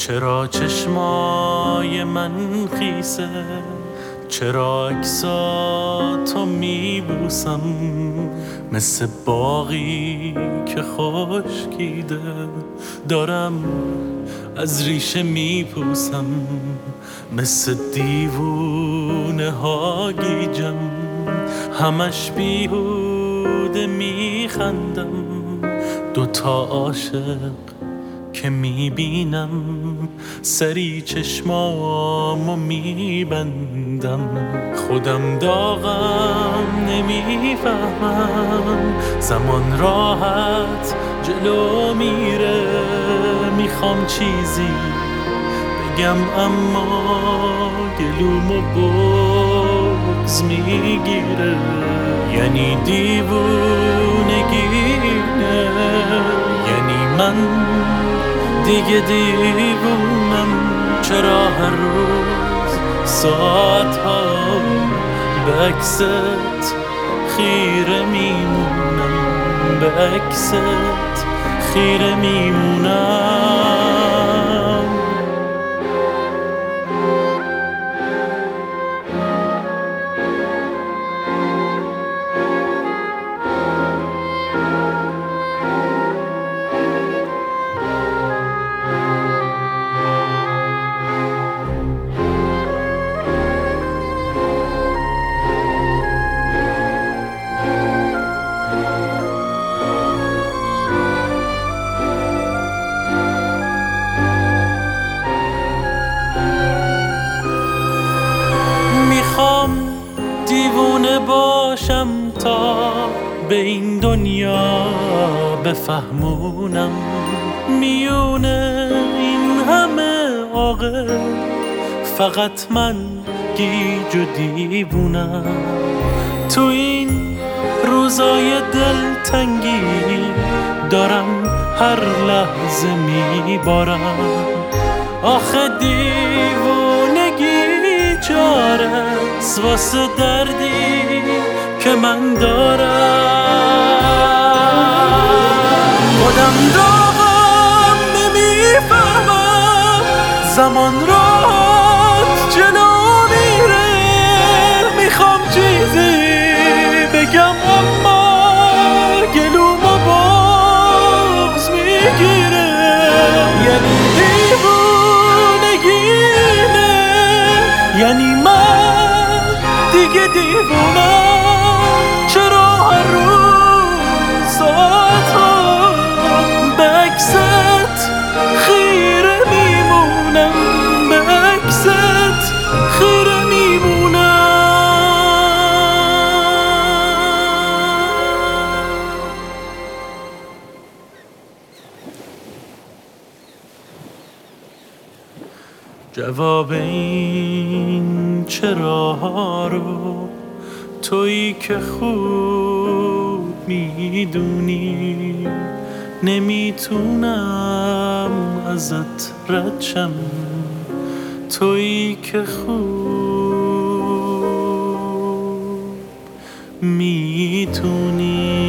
چرا چشمای من خیسه، چرا عکساتو میبوسم، مثل باغی که خشکیده دارم از ریشه میپوسم، مثل دیوونه ها گیجم، همش بیهوده میخندم، دوتا عاشق که میبینم سری چشمامو میبندم، خودم داغم نمیفهمم، زمان راحت جلو میره، میخوام چیزی بگم اما گلومو بغض میگیره، یعنی دیوونگینه، یعنی من دیگه دیوونم، چرا هر روز ساعتها به عکست خیره میمونم، به عکست خیره میمونم. میخوام دیوونه باشم تا به این دنیا بفهمونم، میونه این همه عاقل فقط من گیج و دیوونم، تو این روزای دلتنگی دارم هر لحظه میبارم، آخه دیوونگی چاره‌ست واسه دردی که من دارم، خودم داغم نمیفهمم، زمان راحت جلو میره، میخوام چیزی بگم اما گلومو بغض میگیره، یعنی دیوونگینه، یعنی من دیگه دیوونم، چرا هر روز ساعتها به عکست خیره میمونم، به عکست خیره میمونم. جواب این چراها رو تویی که خوب میدونی، نمیتونم ازت رد شم، تویی که خوب میتونی.